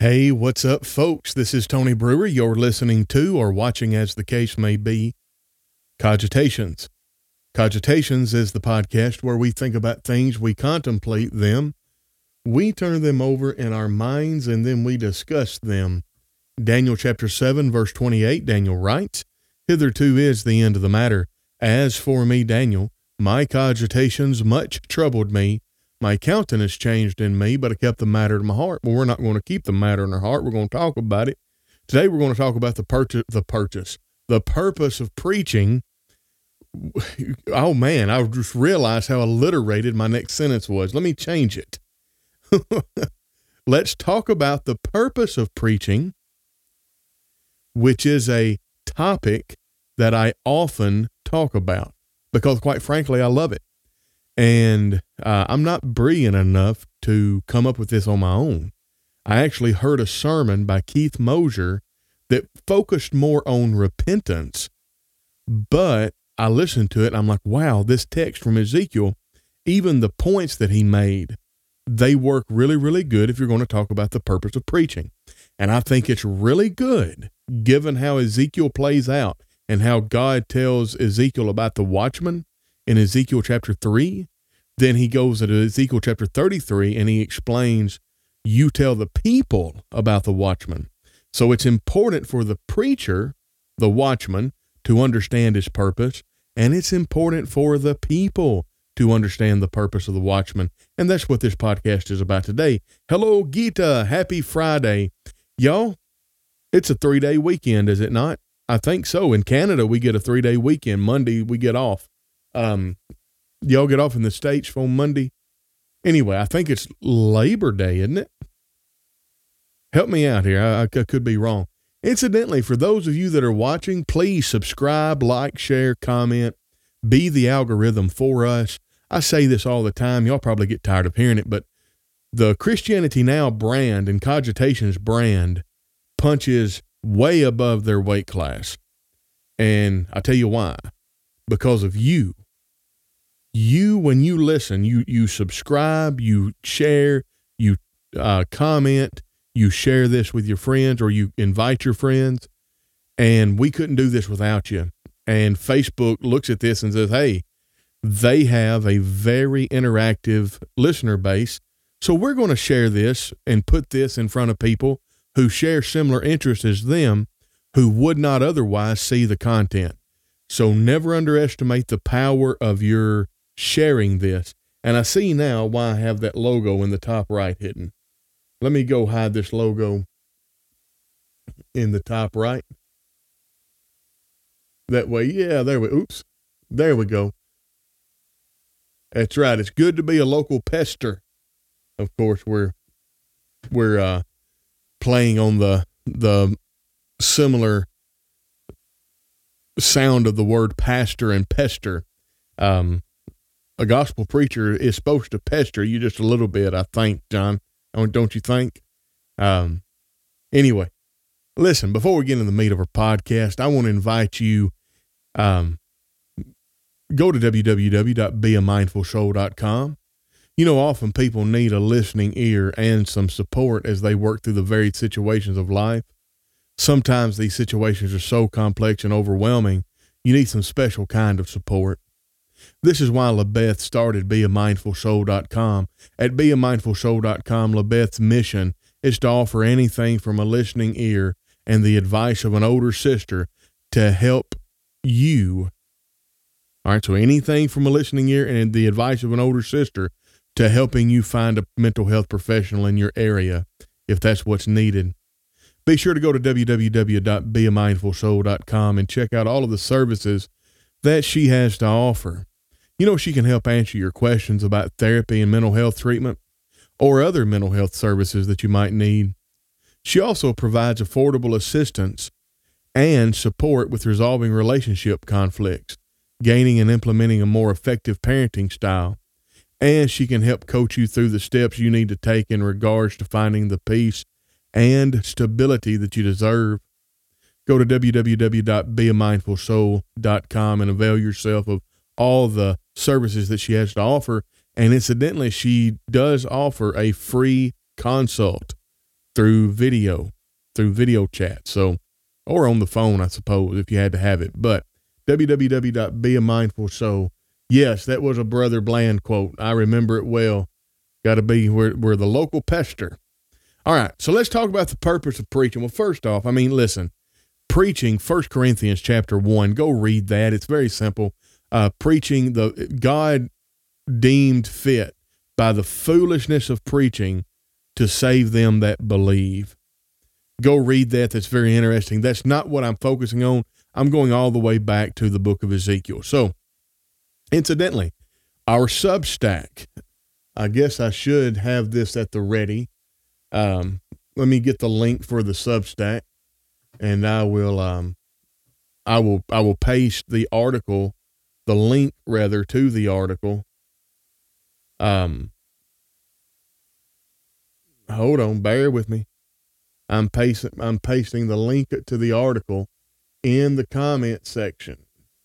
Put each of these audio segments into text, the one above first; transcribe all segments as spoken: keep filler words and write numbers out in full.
Hey, what's up, folks? This is Tony Brewer. You're listening to, or watching as the case may be, Cogitations. Cogitations is the podcast where we think about things, we contemplate them, we turn them over in our minds, and then we discuss them. Daniel chapter seven, verse twenty-eight, Daniel writes, "Hitherto is the end of the matter. As for me, Daniel, my cogitations much troubled me. My countenance changed in me, but I kept the matter in my heart." Well, we're not going to keep the matter in our heart. We're going to talk about it. Today, we're going to talk about the purchase, the purchase, the purpose of preaching. Oh man, I just realized how alliterated my next sentence was. Let me change it. Let's talk about the purpose of preaching, which is a topic that I often talk about because, quite frankly, I love it. And uh, I'm not brilliant enough to come up with this on my own. I actually heard a sermon by Keith Mosier that focused more on repentance, but I listened to it and I'm like, wow, this text from Ezekiel, even the points that he made, they work really, really good if you're going to talk about the purpose of preaching. And I think it's really good given how Ezekiel plays out and how God tells Ezekiel about the watchman in Ezekiel chapter three. Then he goes into Ezekiel chapter thirty-three and he explains, you tell the people about the watchman. So it's important for the preacher, the watchman, to understand his purpose, and it's important for the people to understand the purpose of the watchman. And that's what this podcast is about today. Hello, Gita. Happy Friday. Y'all, it's a three-day weekend, is it not? I think so. In Canada, we get a three-day weekend. Monday, we get off. Um, y'all get off in the States on Monday. Anyway, I think it's Labor Day, isn't it? Help me out here. I, I could be wrong. Incidentally, for those of you that are watching, please subscribe, like, share, comment, be the algorithm for us. I say this all the time. Y'all probably get tired of hearing it, but the Christianity Now brand and Cogitations brand punches way above their weight class. And I tell you why. Because of you. You, when you listen, you, you subscribe, you share, you uh, comment, you share this with your friends, or you invite your friends, and we couldn't do this without you. And Facebook looks at this and says, hey, they have a very interactive listener base, so we're going to share this and put this in front of people who share similar interests as them, who would not otherwise see the content. So never underestimate the power of your sharing this. And I see now why I have that logo in the top right hidden. Let me go hide this logo in the top right. That way, yeah, there we, oops, there we go. That's right. It's good to be a local pester. Of course, we're, we're, uh, playing on the, the similar sound of the word pastor and pester. Um, a gospel preacher is supposed to pester you just a little bit, I think, John. Don't you think? Um, anyway, listen, before we get into the meat of our podcast, I want to invite you, um, go to w w w dot be a mindful soul dot com. You know, often people need a listening ear and some support as they work through the varied situations of life. Sometimes these situations are so complex and overwhelming, you need some special kind of support. This is why LaBeth started be a mindful soul dot com. At be a mindful soul dot com, LaBeth's mission is to offer anything from a listening ear and the advice of an older sister to help you. All right, so anything from a listening ear and the advice of an older sister to helping you find a mental health professional in your area, if that's what's needed. Be sure to go to w w w dot be a mindful soul dot com and check out all of the services that she has to offer. You know, she can help answer your questions about therapy and mental health treatment or other mental health services that you might need. She also provides affordable assistance and support with resolving relationship conflicts, gaining and implementing a more effective parenting style, and she can help coach you through the steps you need to take in regards to finding the peace and stability that you deserve. Go to w w w dot be a mindful soul dot com and avail yourself of all the services that she has to offer. And incidentally, she does offer a free consult through video, through video chat. So, or on the phone, I suppose, if you had to have it. But w w w dot be a mindful soul. Yes, that was a Brother Bland quote. I remember it well. Got to be where we're the local pester. All right, so let's talk about the purpose of preaching. Well, first off, I mean, listen, preaching, First Corinthians chapter one, go read that. It's very simple. Uh, preaching, the God deemed fit by the foolishness of preaching to save them that believe. Go read that. That's very interesting. That's not what I'm focusing on. I'm going all the way back to the book of Ezekiel. So, incidentally, our Substack, I guess I should have this at the ready. Um, let me get the link for the Substack, and I will, um, I will, I will paste the article, the link rather to the article. Um, hold on, bear with me. I'm pasting, I'm pasting the link to the article in the comment section.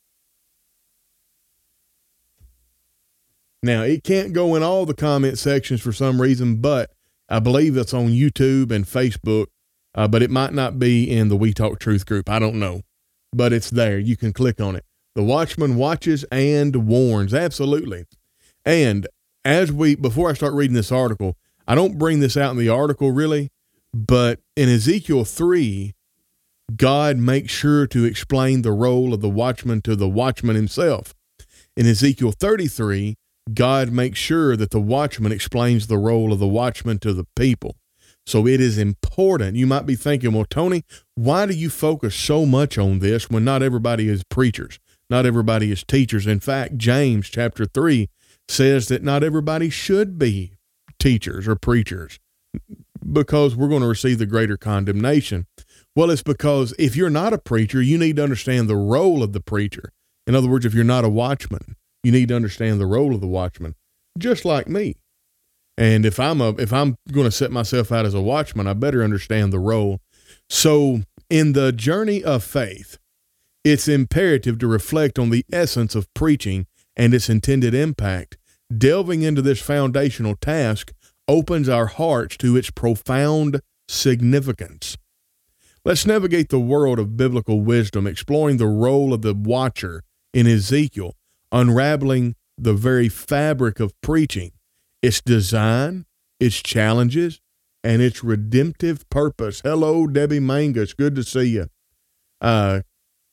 Now, it can't go in all the comment sections for some reason, but I believe it's on YouTube and Facebook, uh, but it might not be in the We Talk Truth group. I don't know, but it's there. You can click on it. The Watchman watches and warns. Absolutely. And as we, before I start reading this article, I don't bring this out in the article really, but in Ezekiel three, God makes sure to explain the role of the watchman to the watchman himself. In Ezekiel thirty-three, God makes sure that the watchman explains the role of the watchman to the people. So it is important. You might be thinking, well, Tony, why do you focus so much on this when not everybody is preachers? Not everybody is teachers. In fact, James chapter three says that not everybody should be teachers or preachers because we're going to receive the greater condemnation. Well, it's because if you're not a preacher, you need to understand the role of the preacher. In other words, if you're not a watchman, you need to understand the role of the watchman, just like me. And if I'm a, if I'm going to set myself out as a watchman, I better understand the role. So in the journey of faith, it's imperative to reflect on the essence of preaching and its intended impact. Delving into this foundational task opens our hearts to its profound significance. Let's navigate the world of biblical wisdom, exploring the role of the watcher in Ezekiel, unraveling the very fabric of preaching, its design, its challenges, and its redemptive purpose. Hello, Debbie Mangus. Good to see you. Uh,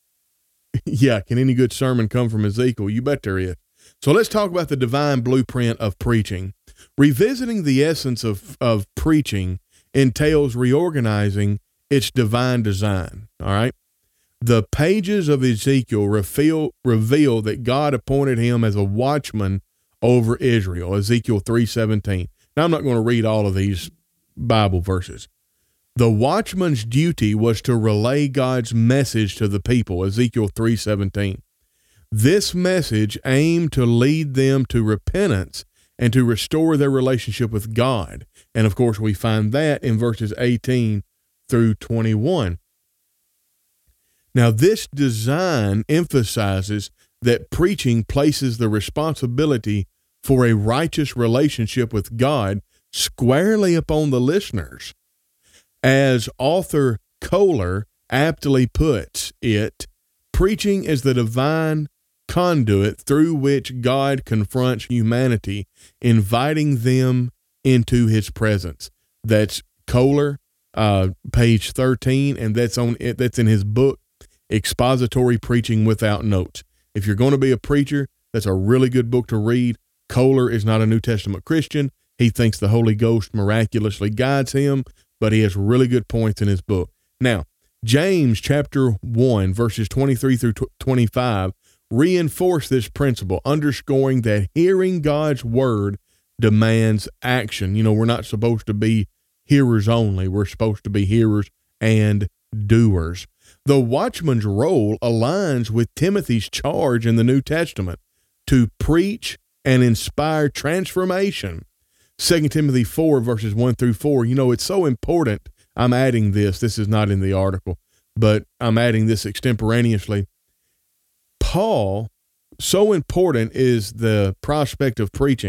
yeah, can any good sermon come from Ezekiel? You bet there is. So let's talk about the divine blueprint of preaching. Revisiting the essence of, of preaching entails reorganizing its divine design, all right? The pages of Ezekiel reveal, reveal that God appointed him as a watchman over Israel, Ezekiel three seventeen. Now, I'm not going to read all of these Bible verses. The watchman's duty was to relay God's message to the people, Ezekiel three seventeen. This message aimed to lead them to repentance and to restore their relationship with God. And, of course, we find that in verses eighteen through twenty-one. Now, this design emphasizes that preaching places the responsibility for a righteous relationship with God squarely upon the listeners. As author Kohler aptly puts it, preaching is the divine conduit through which God confronts humanity, inviting them into his presence. That's Kohler, uh, page thirteen, and that's on it. That's in his book, Expository Preaching Without Notes. If you're going to be a preacher, that's a really good book to read. Kohler is not a New Testament Christian. He thinks the Holy Ghost miraculously guides him, but he has really good points in his book. Now, James chapter one, verses twenty-three through twenty-five reinforce this principle, underscoring that hearing God's word demands action. You know, we're not supposed to be hearers only. We're supposed to be hearers and doers. The watchman's role aligns with Timothy's charge in the New Testament to preach and inspire transformation. Second Timothy four, verses one through four. You know, it's so important. I'm adding this. This is not in the article, but I'm adding this extemporaneously. Paul, so important is the prospect of preaching.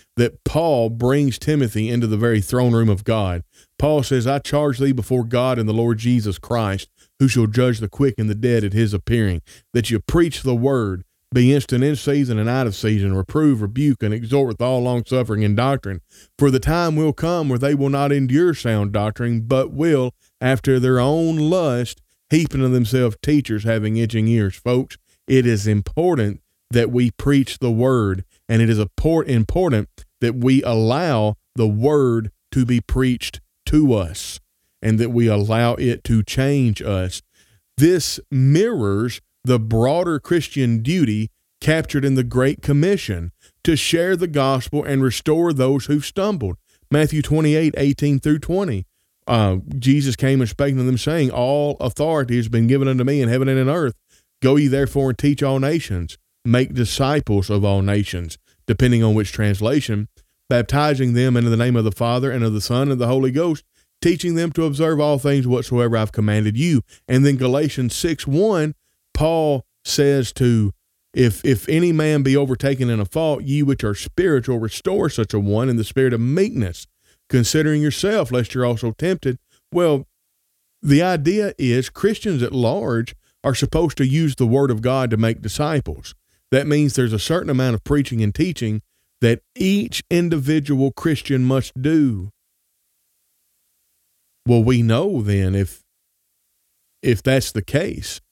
that Paul brings Timothy into the very throne room of God. Paul says, I charge thee before God and the Lord Jesus Christ, who shall judge the quick and the dead at his appearing, that you preach the word, be instant in season and out of season, reprove, rebuke, and exhort with all longsuffering and doctrine. For the time will come where they will not endure sound doctrine, but will, after their own lust, heap unto themselves teachers having itching ears. Folks, it is important that we preach the word, and it is important that we allow the word to be preached to us, and that we allow it to change us. This mirrors the broader Christian duty captured in the Great Commission to share the gospel and restore those who've stumbled. Matthew twenty-eight, eighteen through twenty. Uh, Jesus came and spake unto them, saying, all authority has been given unto me in heaven and in earth. Go ye therefore and teach all nations, make disciples of all nations, depending on which translation, baptizing them into the name of the Father and of the Son and of the Holy Ghost, teaching them to observe all things whatsoever I've commanded you. And then Galatians six one, Paul says to, if if any man be overtaken in a fault, ye which are spiritual, restore such a one in the spirit of meekness, considering yourself, lest you're also tempted. Well, the idea is Christians at large are supposed to use the word of God to make disciples. That means there's a certain amount of preaching and teaching that each individual Christian must do. Well, we know then if if that's the case,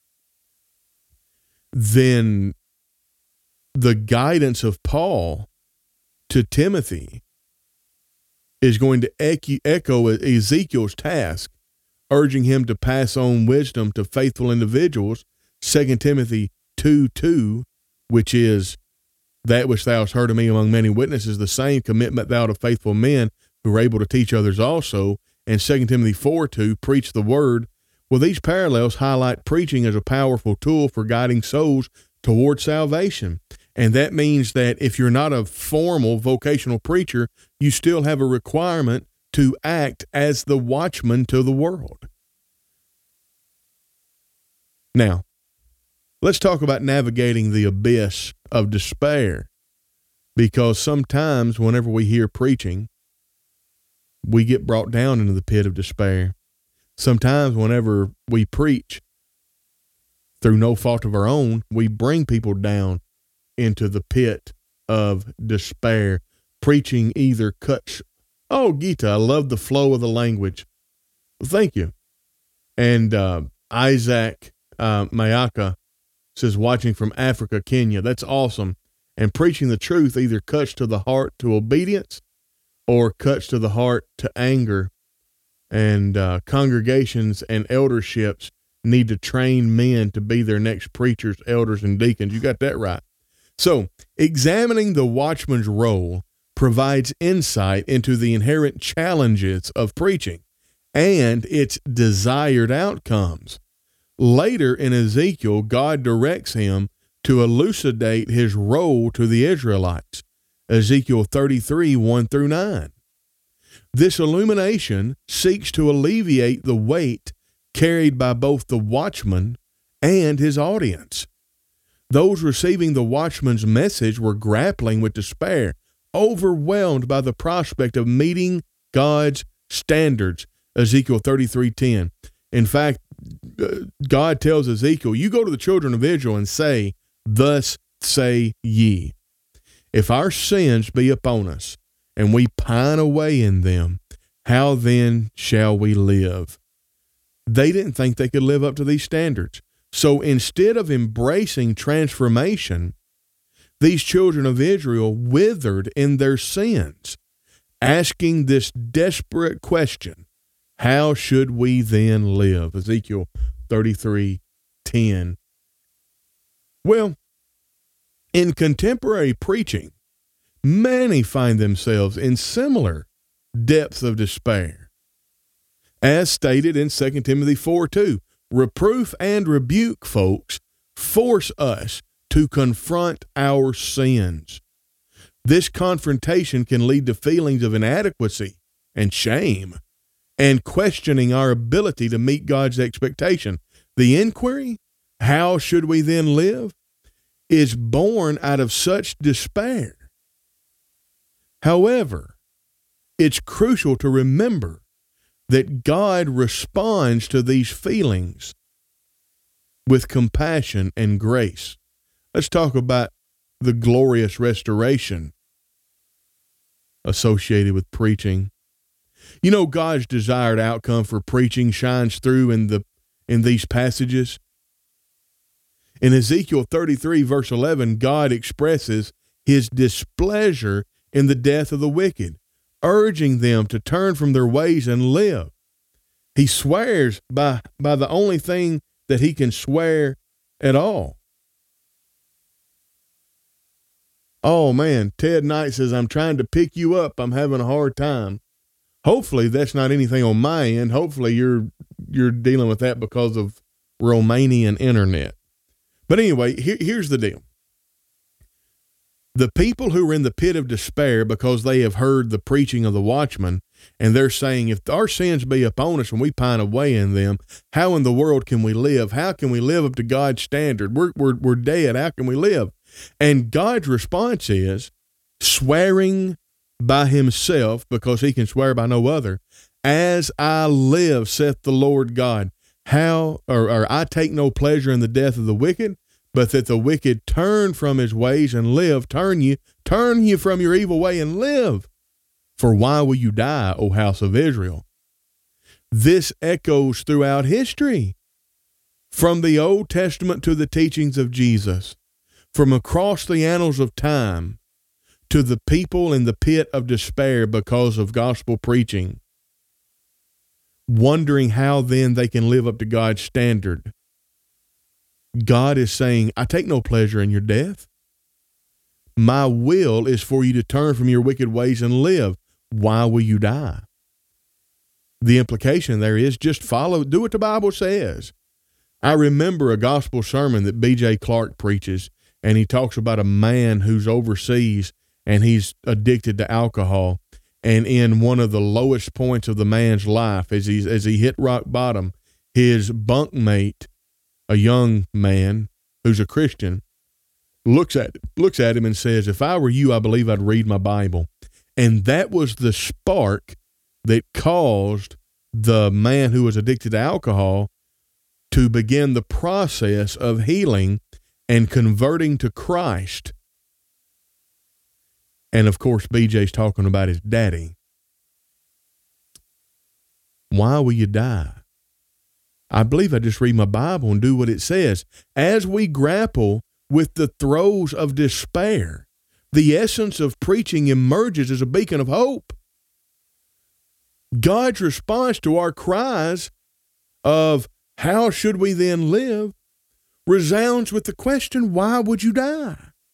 then the guidance of Paul to Timothy is going to echo Ezekiel's task, urging him to pass on wisdom to faithful individuals, Second Timothy two two, which is, that which thou hast heard of me among many witnesses, the same commitment thou to faithful men who are able to teach others also, and Second Timothy four two, preach the word. Well, these parallels highlight preaching as a powerful tool for guiding souls toward salvation. And that means that if you're not a formal vocational preacher, you still have a requirement to act as the watchman to the world. Now, let's talk about navigating the abyss of despair, because sometimes whenever we hear preaching, we get brought down into the pit of despair. Sometimes whenever we preach, through no fault of our own, we bring people down into the pit of despair. Preaching either cuts, oh, Gita, I love the flow of the language. Well, thank you. And uh, Isaac uh, Mayaka says, watching from Africa, Kenya. That's awesome. And preaching the truth either cuts to the heart to obedience or cuts to the heart to anger. And uh, congregations and elderships need to train men to be their next preachers, elders, and deacons. You got that right. So examining the watchman's role provides insight into the inherent challenges of preaching and its desired outcomes. Later in Ezekiel, God directs him to elucidate his role to the Israelites. Ezekiel thirty-three, one through nine. This illumination seeks to alleviate the weight carried by both the watchman and his audience. Those receiving the watchman's message were grappling with despair, overwhelmed by the prospect of meeting God's standards. Ezekiel thirty-three, ten. In fact, God tells Ezekiel, you go to the children of Israel and say, thus say ye, if our sins be upon us, and we pine away in them, how then shall we live? They didn't think they could live up to these standards. So instead of embracing transformation, these children of Israel withered in their sins, asking this desperate question, how should we then live? Ezekiel thirty-three, ten. Well, in contemporary preaching, many find themselves in similar depths of despair. As stated in Second Timothy four two, reproof and rebuke, folks, force us to confront our sins. This confrontation can lead to feelings of inadequacy and shame and questioning our ability to meet God's expectation. The inquiry, how should we then live, is born out of such despair. However, it's crucial to remember that God responds to these feelings with compassion and grace. Let's talk about the glorious restoration associated with preaching. You know, God's desired outcome for preaching shines through in the in these passages. In Ezekiel thirty-three, verse eleven, God expresses his displeasure in the death of the wicked, urging them to turn from their ways and live. He swears by, by the only thing that he can swear at all. Oh man, Ted Knight says, I'm trying to pick you up. I'm having a hard time. Hopefully that's not anything on my end. Hopefully you're you're dealing with that because of Romanian internet. But anyway, here, here's the deal. The people who are in the pit of despair because they have heard the preaching of the watchman, and they're saying, if our sins be upon us and we pine away in them, how in the world can we live? How can we live up to God's standard? We're, we're, we're dead. How can we live? And God's response is swearing by himself, because he can swear by no other. As I live, saith the Lord God, how, or, or I take no pleasure in the death of the wicked, but that the wicked turn from his ways and live. Turn you, turn you from your evil way and live. For why will you die, O house of Israel? This echoes throughout history, from the Old Testament to the teachings of Jesus, from across the annals of time to the people in the pit of despair because of gospel preaching, wondering how then they can live up to God's standard. God is saying, I take no pleasure in your death. My will is for you to turn from your wicked ways and live. Why will you die? The implication there is just follow, do what the Bible says. I remember a gospel sermon that B J Clark preaches, and he talks about a man who's overseas and he's addicted to alcohol. And in one of the lowest points of the man's life, as he's, as he hit rock bottom, his bunkmate, a young man who's a Christian, looks at looks at him and says, if I were you, I believe I'd read my Bible. And that was the spark that caused the man who was addicted to alcohol to begin the process of healing and converting to Christ. And of course, B J's talking about his daddy. Why will you die? I believe I just read my Bible and do what it says. As we grapple with the throes of despair, the essence of preaching emerges as a beacon of hope. God's response to our cries of how should we then live resounds with the question, why would you die?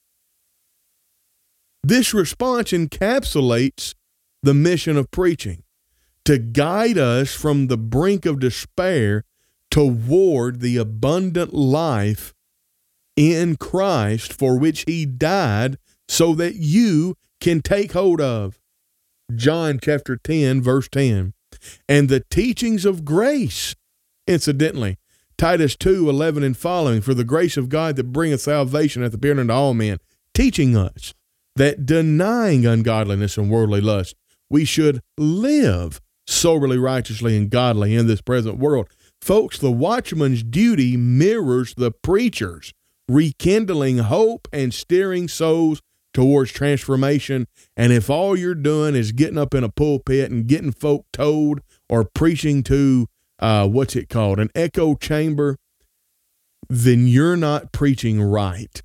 This response encapsulates the mission of preaching, to guide us from the brink of despair toward the abundant life in Christ for which he died so that you can take hold of. John chapter ten, verse ten. And the teachings of grace, incidentally, Titus two, eleven and following, for the grace of God that bringeth salvation hath appeared unto all men, teaching us that denying ungodliness and worldly lust, we should live soberly, righteously, and godly in this present world. Folks, the watchman's duty mirrors the preacher's, rekindling hope and steering souls towards transformation. And if all you're doing is getting up in a pulpit and getting folk told or preaching to, uh, what's it called, an echo chamber, then you're not preaching right.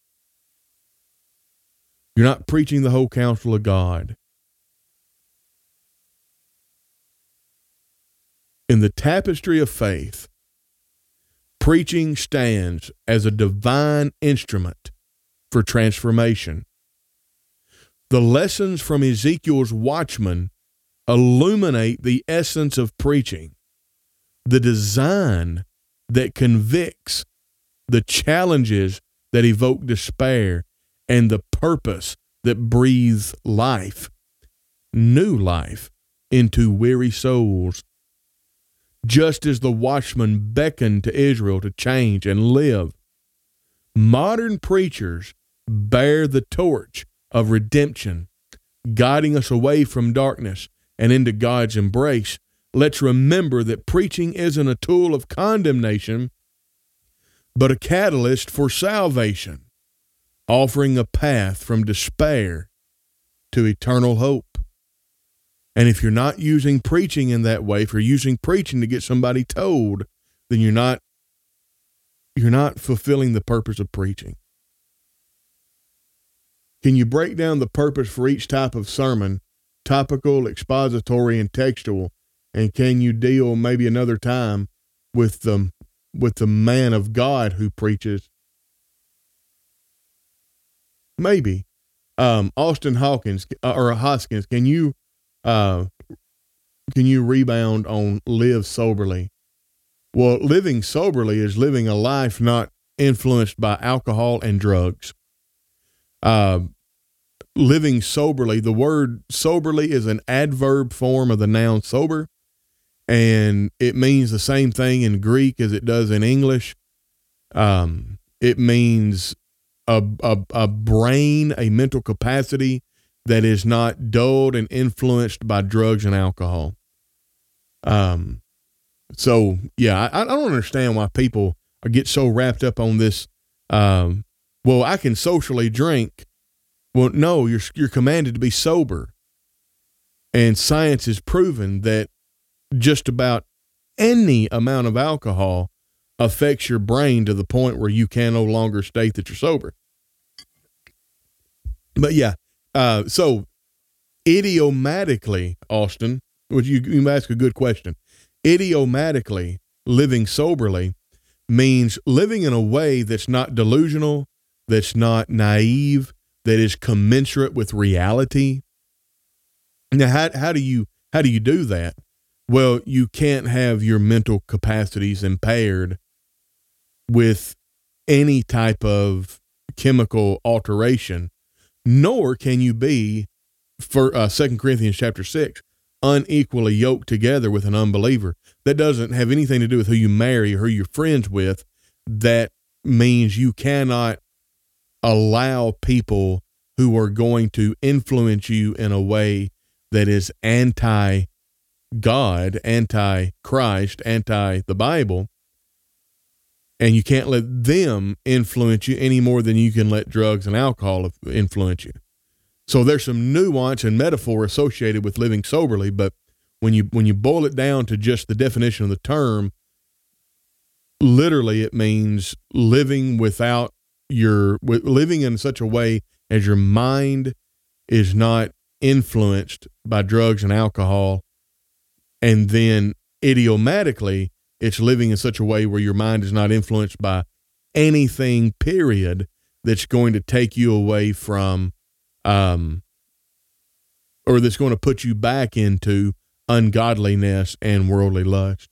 You're not preaching the whole counsel of God. In the tapestry of faith, preaching stands as a divine instrument for transformation. The lessons from Ezekiel's watchman illuminate the essence of preaching, the design that convicts, the challenges that evoke despair, and the purpose that breathes life, new life, into weary souls. Just as the watchman beckoned to Israel to change and live, modern preachers bear the torch of redemption, guiding us away from darkness and into God's embrace, let's remember that preaching isn't a tool of condemnation, but a catalyst for salvation, offering a path from despair to eternal hope. And if you're not using preaching in that way, if you're using preaching to get somebody told, then you're not you're not fulfilling the purpose of preaching. Can you break down the purpose for each type of sermon, topical, expository, and textual? And can you deal maybe another time with the with the man of God who preaches? Maybe. Um, Austin Hawkins uh, or Hoskins, can you uh, can you rebound on live soberly? Well, living soberly is living a life not influenced by alcohol and drugs. Uh, living soberly, the word soberly is an adverb form of the noun sober, and it means the same thing in Greek as it does in English. Um, it means a, a, a brain, a mental capacity that is not dulled and influenced by drugs and alcohol. Um, so yeah, I, I don't understand why people get so wrapped up on this. Um, well, I can socially drink. Well, no, you're, you're commanded to be sober. And science has proven that just about any amount of alcohol affects your brain to the point where you can no longer state that you're sober. But yeah, uh, so idiomatically, Austin, which you, you ask a good question. Idiomatically, living soberly means living in a way that's not delusional, that's not naive, that is commensurate with reality. Now, how, how do you, how do you do that? Well, you can't have your mental capacities impaired with any type of chemical alteration, nor can you be, for uh, Second Corinthians chapter six, unequally yoked together with an unbeliever. That doesn't have anything to do with who you marry or who you're friends with. That means you cannot allow people who are going to influence you in a way that is anti God, anti-Christ, anti the Bible, and you can't let them influence you any more than you can let drugs and alcohol influence you. So there's some nuance and metaphor associated with living soberly, but when you when you boil it down to just the definition of the term, literally it means living without your living in such a way as your mind is not influenced by drugs and alcohol. And then idiomatically, it's living in such a way where your mind is not influenced by anything, period, that's going to take you away from, um, or that's going to put you back into ungodliness and worldly lust.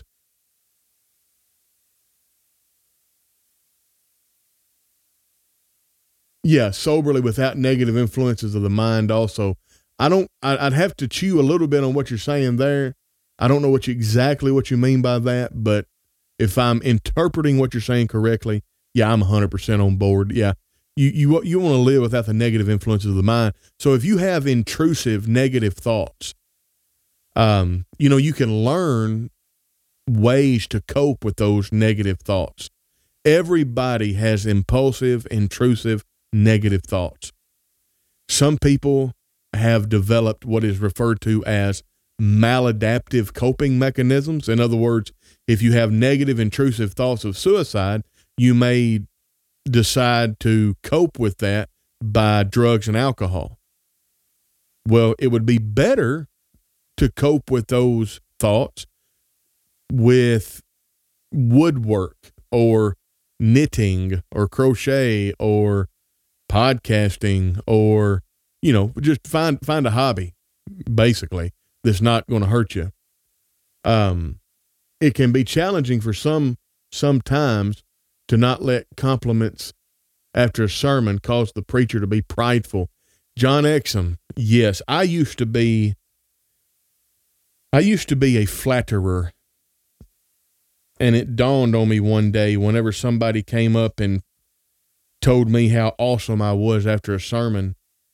Yeah, soberly without negative influences of the mind also. I don't, I'd have to chew a little bit on what you're saying there. I don't know what you, exactly what you mean by that, but if I'm interpreting what you're saying correctly, yeah, I'm one hundred percent on board. Yeah, you you you want to live without the negative influences of the mind. So if you have intrusive negative thoughts, um, you know, you can learn ways to cope with those negative thoughts. Everybody has impulsive, intrusive, negative thoughts. Some people have developed what is referred to as maladaptive coping mechanisms. In other words, if you have negative, intrusive thoughts of suicide, you may decide to cope with that by drugs and alcohol. Well, it would be better to cope with those thoughts with woodwork or knitting or crochet or podcasting or, you know, just find, find a hobby, basically, that's not going to hurt you. Um, it can be challenging for some, sometimes to not let compliments after a sermon cause the preacher to be prideful. John Exum, yes, I used to be, I used to be a flatterer. And it dawned on me one day whenever somebody came up and told me how awesome I was after a sermon.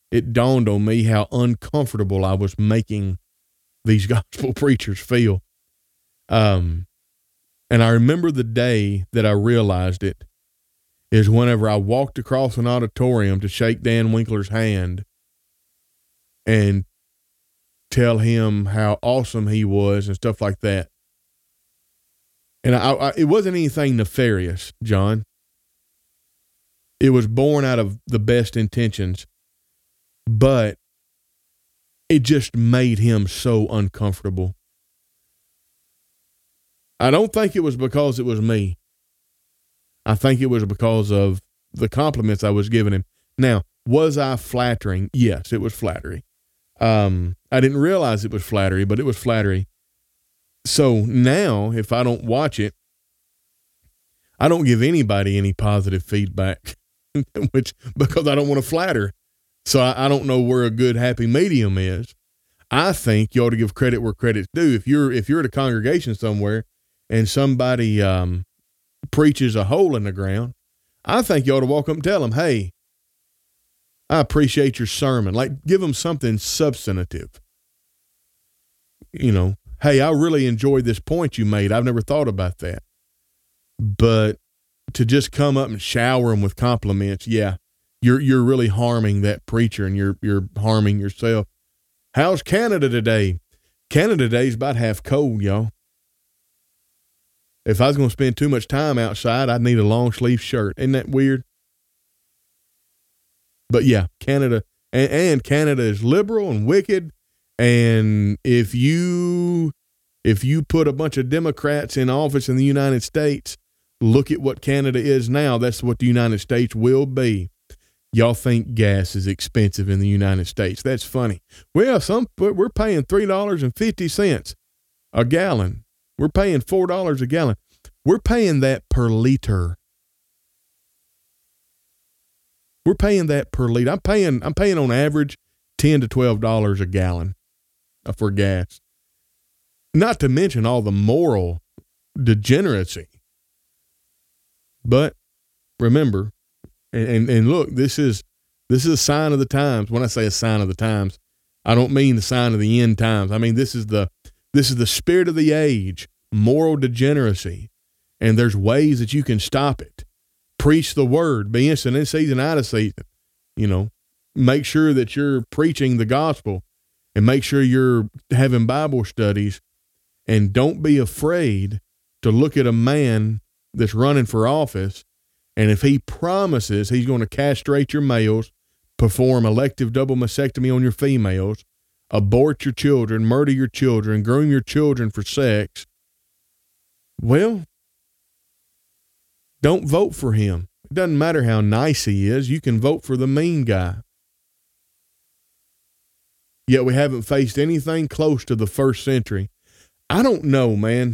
it dawned on me how uncomfortable I was making these gospel preachers feel. Um, and I remember the day that I realized it is whenever I walked across an auditorium to shake Dan Winkler's hand and tell him how awesome he was and stuff like that. And I, I, it wasn't anything nefarious, John. It was born out of the best intentions, but it just made him so uncomfortable. I don't think it was because it was me. I think it was because of the compliments I was giving him. Now, was I flattering? Yes, it was flattery. Um, I didn't realize it was flattery, but it was flattery. So now, if I don't watch it, I don't give anybody any positive feedback, which because I don't want to flatter. So I, I don't know where a good happy medium is. I think you ought to give credit where credit's due. If you're if you're at a congregation somewhere and somebody um, preaches a hole in the ground, I think you ought to walk up and tell them, "Hey, I appreciate your sermon." Like, give them something substantive. You know, "Hey, I really enjoyed this point you made. I've never thought about that." But to just come up and shower them with compliments, yeah, you're you're really harming that preacher, and you're you're harming yourself. How's Canada today? Canada today is about half cold, y'all. If I was going to spend too much time outside, I'd need a long sleeve shirt. Isn't that weird? But yeah, Canada, and, and Canada is liberal and wicked. And if you, if you put a bunch of Democrats in office in the United States, look at what Canada is now. That's what the United States will be. Y'all think gas is expensive in the United States. That's funny. Well, some we're paying three dollars and fifty cents a gallon. We're paying four dollars a gallon. We're paying that per liter. We're paying that per liter. I'm paying, I'm paying on average ten to twelve dollars a gallon for gas. Not to mention all the moral degeneracy. But remember, and, and, and look, this is, this is a sign of the times. When I say a sign of the times, I don't mean the sign of the end times. I mean, this is the, this is the spirit of the age, moral degeneracy. And there's ways that you can stop it. Preach the word, be instant in season, out of season. You know, make sure that you're preaching the gospel, and make sure you're having Bible studies, and don't be afraid to look at a man that's running for office. And if he promises he's going to castrate your males, perform elective double mastectomy on your females, abort your children, murder your children, groom your children for sex, well, don't vote for him. It doesn't matter how nice he is. You can vote for the mean guy. Yet we haven't faced anything close to the first century. I don't know, man.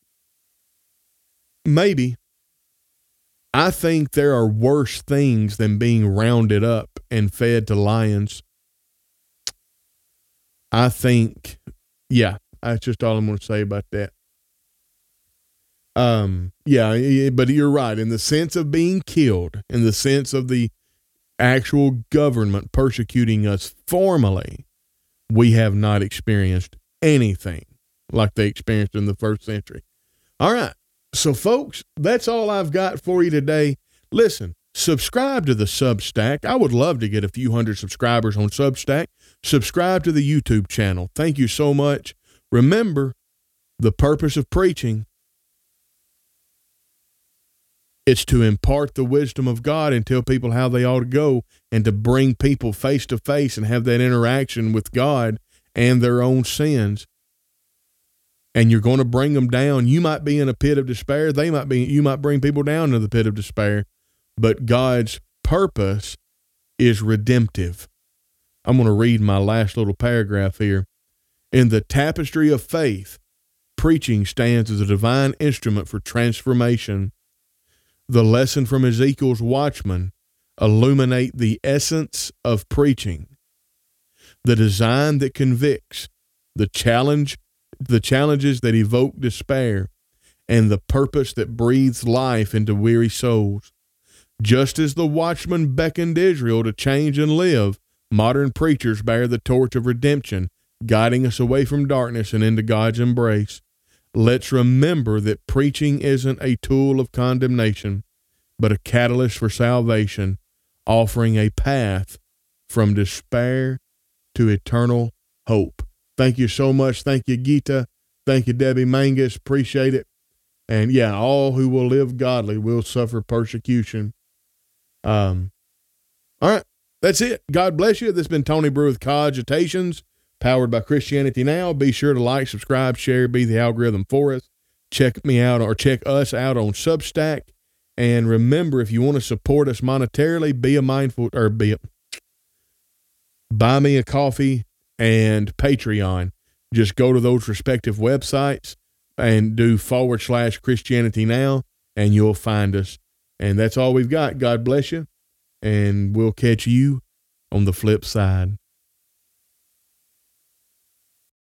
Maybe. I think there are worse things than being rounded up and fed to lions. I think, yeah, that's just all I'm going to say about that. Um, yeah, but you're right. In the sense of being killed, in the sense of the actual government persecuting us formally, we have not experienced anything like they experienced in the first century. All right. So, folks, that's all I've got for you today. Listen, subscribe to the Substack. I would love to get a few hundred subscribers on Substack. Subscribe to the YouTube channel. Thank you so much. Remember, the purpose of preaching, it's to impart the wisdom of God and tell people how they ought to go, and to bring people face to face and have that interaction with God and their own sins. And you're going to bring them down. You might be in a pit of despair. They might be, you might bring people down to the pit of despair, but God's purpose is redemptive. I'm going to read my last little paragraph here. In the tapestry of faith, preaching stands as a divine instrument for transformation. The lesson from Ezekiel's watchman illuminate the essence of preaching, the design that convicts, the challenge the challenges that evoke despair, and the purpose that breathes life into weary souls. Just as the watchman beckoned Israel to change and live, Modern preachers bear the torch of redemption, guiding us away from darkness and into God's embrace. Let's remember that preaching isn't a tool of condemnation, but a catalyst for salvation, offering a path from despair to eternal hope. Thank you so much. Thank you, Gita. Thank you, Debbie Mangus. Appreciate it. And yeah, all who will live godly will suffer persecution. Um, all right, that's it. God bless you. This has been Tony Brewer with Cogitations, powered by Christianity Now. Be sure to like, subscribe, share, be the algorithm for us. Check me out or check us out on Substack. And remember, if you want to support us monetarily, be a mindful or be a, buy me a coffee and Patreon. Just go to those respective websites and do forward slash Christianity Now, and you'll find us. And that's all we've got. God bless you, and we'll catch you on the flip side.